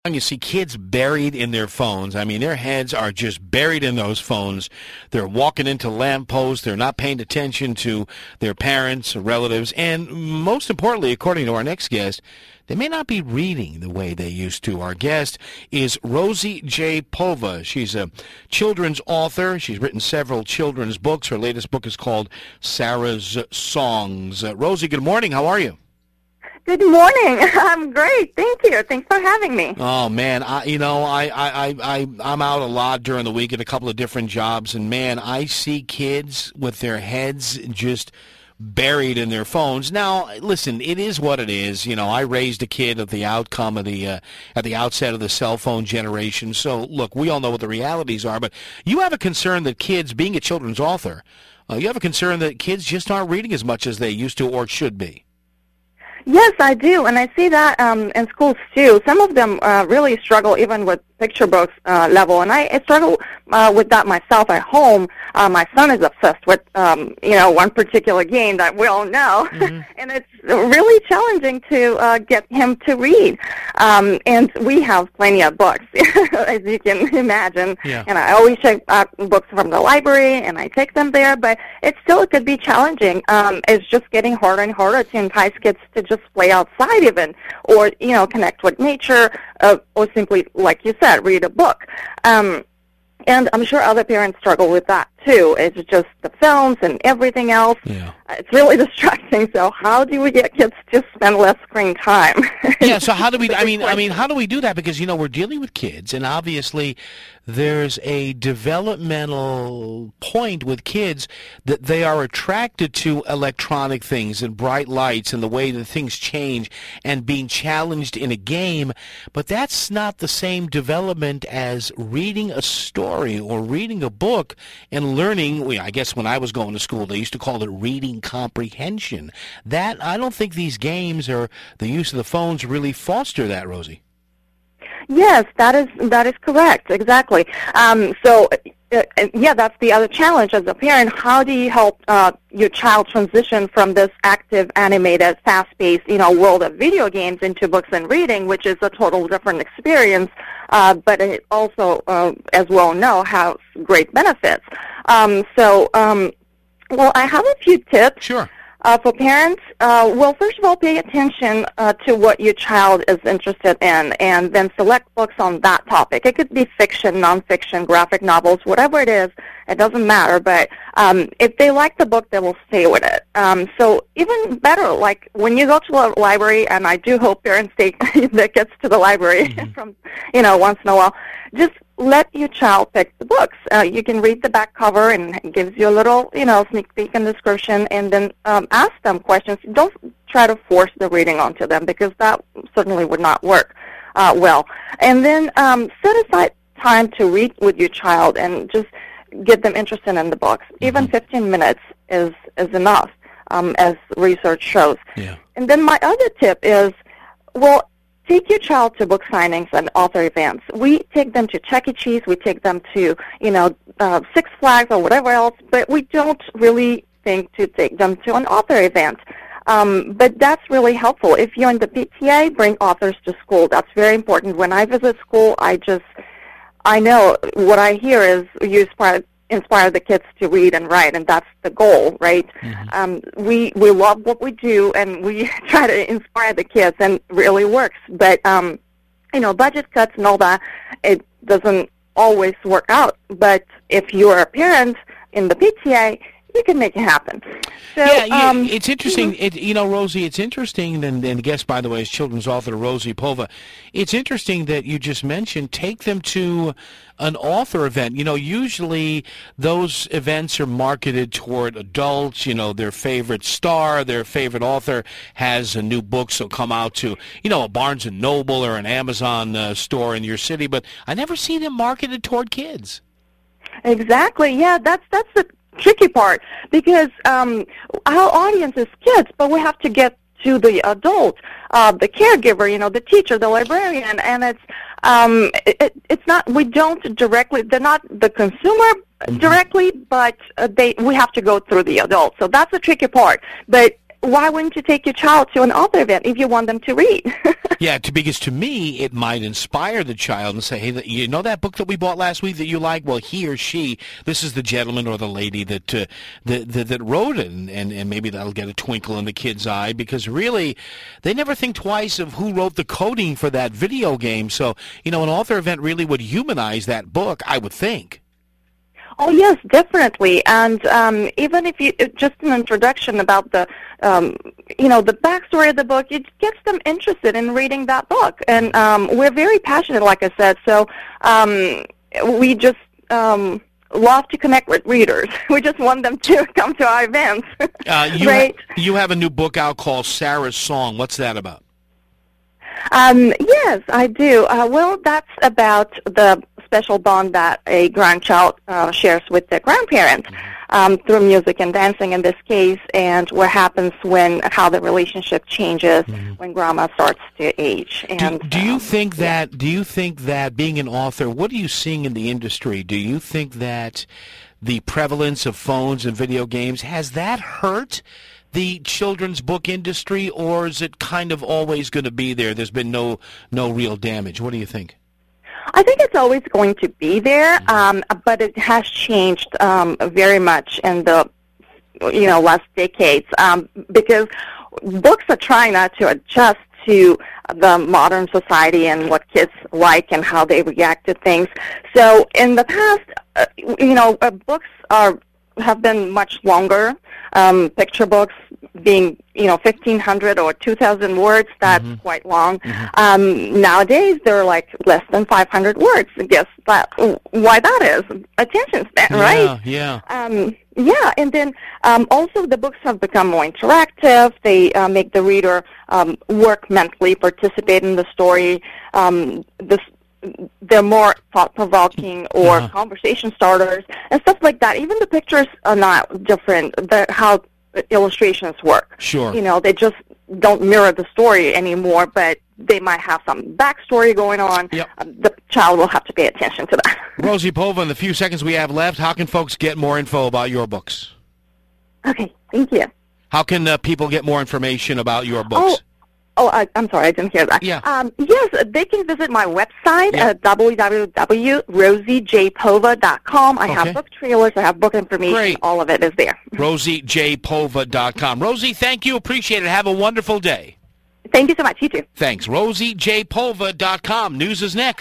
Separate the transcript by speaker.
Speaker 1: You see kids buried in their phones. I mean, their heads are just buried in those phones. They're walking into lampposts. They're not paying attention to their parents or relatives. And most importantly, according to our next guest, they may not be reading the way they used to. Our guest is Rosie J. Pova. She's a children's author. She's written several children's books. Her latest book is called Sarah's Songs. Rosie, good morning. How are you?
Speaker 2: Good morning. I'm great. Thank you. Thanks for having me.
Speaker 1: Oh man, I'm out a lot during the week at a couple of different jobs, and man, I see kids with their heads just buried in their phones. Now, listen, it is what it is. You know, I raised a kid at the outcome of at the outset of the cell phone generation. So, look, we all know what the realities are, but you have a concern that kids, being a children's author, you have a concern that kids just aren't reading as much as they used to or should be.
Speaker 2: Yes, I do, and I see that in schools too. Some of them really struggle even with picture books level, and I struggle with that myself at home. My son is obsessed with one particular game that we all know, and it's really challenging to get him to read. And we have plenty of books, as you can imagine.
Speaker 1: Yeah.
Speaker 2: And I always check books from the library, and I take them there, but it could be challenging. It's just getting harder and harder to entice kids to just play outside even, or, connect with nature, or simply, like you said, read a book. And I'm sure other parents struggle with that too. It's just the films and everything else.
Speaker 1: Yeah.
Speaker 2: It's really distracting. So how do we get kids to spend less screen time?
Speaker 1: Yeah, so how do we, how do we do that? Because, we're dealing with kids, and obviously there's a developmental point with kids that they are attracted to electronic things and bright lights and the way that things change and being challenged in a game, but that's not the same development as reading a story or reading a book and learning. I guess when I was going to school, they used to call it reading comprehension. That, I don't think these games or the use of the phones really foster that, Rosie.
Speaker 2: Yes, that is correct. Exactly. That's the other challenge as a parent. How do you help your child transition from this active, animated, fast-paced, world of video games into books and reading, which is a total different experience, but it also, as we all know, has great benefits. Well, I have a few tips.
Speaker 1: Sure.
Speaker 2: For parents. Well, first of all, pay attention to what your child is interested in, and then select books on that topic. It could be fiction, nonfiction, graphic novels, whatever it is. It doesn't matter, but if they like the book, they will stay with it. So even better, like when you go to a library, and I do hope parents take their kids to the library from, once in a while, just let your child pick the books. You can read the back cover, and it gives you a little, sneak peek and description, and then ask them questions. Don't try to force the reading onto them, because that certainly would not work well. And then set aside time to read with your child and just get them interested in the books. Even 15 minutes is enough, as research shows.
Speaker 1: Yeah.
Speaker 2: And then my other tip is, well, take your child to book signings and author events. We take them to Chuck E. Cheese. We take them to, Six Flags or whatever else, but we don't really think to take them to an author event. But that's really helpful. If you're in the PTA, bring authors to school. That's very important. When I visit school, I know what I hear is you inspire the kids to read and write, and that's the goal, right? We love what we do, and we try to inspire the kids, and it really works. But, budget cuts and all that, it doesn't always work out. But if you're a parent in the PTA, you can make it happen. So,
Speaker 1: it's interesting. Rosie, it's interesting, and the guest, by the way, is children's author Rosie Pova. It's interesting that you just mentioned take them to an author event. Usually those events are marketed toward adults. Their favorite star, their favorite author has a new book, so come out to, a Barnes & Noble or an Amazon store in your city. But I never see them marketed toward kids.
Speaker 2: Exactly. Yeah, that's the tricky part, because our audience is kids, but we have to get to the adult, the caregiver, the teacher, the librarian, and it's not, we don't directly, they're not the consumer directly, but we have to go through the adult. So that's the tricky part. But why wouldn't you take your child to an author event if you want them to read?
Speaker 1: Yeah, because to me, it might inspire the child and say, hey, you know that book that we bought last week that you like? Well, he or she, this is the gentleman or the lady that wrote it, and maybe that'll get a twinkle in the kid's eye, because really, they never think twice of who wrote the coding for that video game. So, an author event really would humanize that book, I would think.
Speaker 2: Oh, yes, definitely. And even if you just an introduction about the, the backstory of the book, it gets them interested in reading that book. And we're very passionate, like I said. So we just love to connect with readers. We just want them to come to our events. Right?
Speaker 1: You have a new book out called Sarah's Song. What's that about?
Speaker 2: Yes, I do. Well, that's about the special bond that a grandchild shares with their grandparents through music and dancing in this case, and what happens how the relationship changes when grandma starts to age. And
Speaker 1: do you think that? Do you think that being an author, what are you seeing in the industry? Do you think that the prevalence of phones and video games has that hurt the children's book industry, or is it kind of always going to be there? There's been no real damage. What do you think?
Speaker 2: I think it's always going to be there, but it has changed very much in the last decades because books are trying not to adjust to the modern society and what kids like and how they react to things. So in the past, books have been much longer. Picture books being 1,500 or 2,000 words, that's quite long. Nowadays, they're like less than 500 words. Guess why that is? Attention span, right?
Speaker 1: Yeah.
Speaker 2: Yeah, and then also the books have become more interactive. They make the reader work mentally, participate in the story. They're more thought-provoking or conversation starters and stuff like that. Even the pictures are not different. How illustrations work.
Speaker 1: Sure.
Speaker 2: They just don't mirror the story anymore, but they might have some backstory going on.
Speaker 1: Yep.
Speaker 2: The child will have to pay attention to that.
Speaker 1: Rosie Pova, in the few seconds we have left, how can folks get more info about your books?
Speaker 2: Okay, thank you.
Speaker 1: How can people get more information about your books?
Speaker 2: I'm sorry, I didn't hear that.
Speaker 1: Yeah.
Speaker 2: Yes, they can visit my website at www.rosiejpova.com. I have book trailers, I have book information,
Speaker 1: Great.
Speaker 2: All of it is there.
Speaker 1: rosiejpova.com. Rosie, thank you, appreciate it. Have a wonderful day.
Speaker 2: Thank you so much, you too.
Speaker 1: Thanks. rosiejpova.com. News is next.